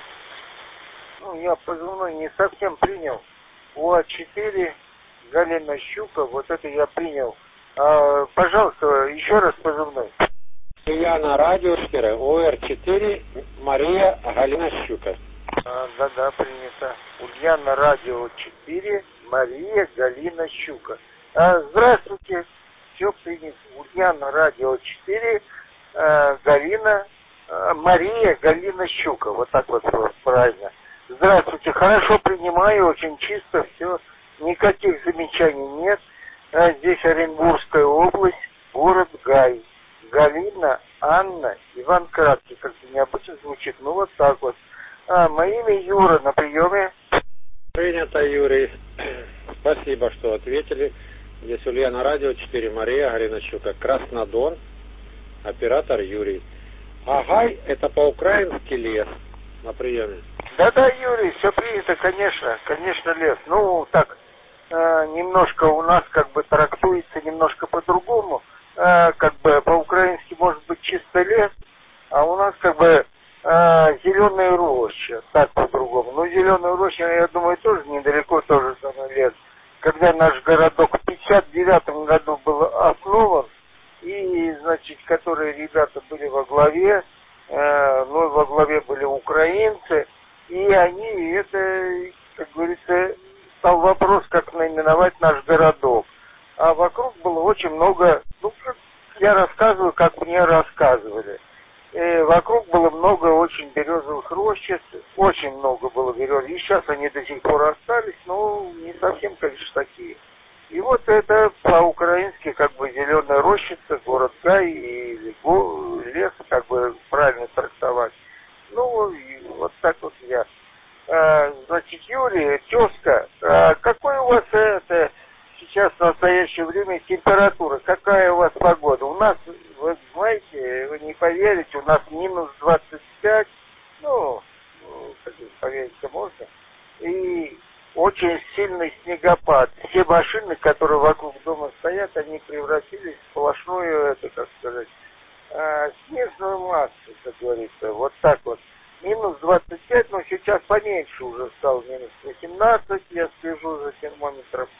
Ну, я позывной не совсем принял. УАР четыре Галина Щука, вот это я принял. А, пожалуйста, еще раз позывной. Ульяна Радио четыре, УАР четыре Мария Галина Щука. А, да-да, принято. Ульяна Радио четыре Мария Галина Щука. А, здравствуйте, все принято. Ульяна Радио четыре а, Галина а, Мария Галина Щука. Вот так вот правильно. Здравствуйте, хорошо принимаю, очень чисто все. Никаких замечаний нет. А, здесь Оренбургская область, город Гай. Галина, Анна, Иван Краткий, как-то необычно звучит, ну вот так вот. А, мое имя Юра, на приеме. Принято, Юрий. Спасибо, что ответили. Здесь Ульяна Радио четыре Мария Галина Щука, Краснодон, оператор Юрий. Агай — это по-украински лес, на приеме. Да-да, Юрий, все принято, конечно, конечно, лес. Ну, так, э, немножко у нас как бы трактуется немножко по-другому. Э, как бы по-украински может быть чисто лес, а у нас как бы э, зеленая роща, так по-другому. Ну, зеленая роща, я думаю, тоже недалеко тоже самый лес. Когда наш городок в пятьдесят девятом году был основан, и, значит, которые ребята были во главе, э, ну, во главе были украинцы, и они, это, как говорится, стал вопрос, как наименовать наш городок. А вокруг было очень много, ну, я рассказываю, как мне рассказывали. И вокруг было много очень березовых рощиц, очень много было берез. И сейчас они до сих пор остались, но не совсем, конечно, такие. И вот это по-украински как бы зеленая рощица, город Гай и лес, как бы правильно трактовать. Ну, и вот так вот я. А, значит, Юрий, тезка, а какой у вас это сейчас в настоящее время температура? Какая у вас погода? У нас, вы знаете, вы не поверите, у нас минус двадцать пять, ну, поверить-то можно, и очень сильный снегопад. Все машины, которые вокруг дома стоят, они превратились в сплошную, это, как сказать, а, снежную массу, как говорится, вот так вот. Минус двадцать пять, но сейчас поменьше уже стал, минус восемнадцать, я слежу за термометром.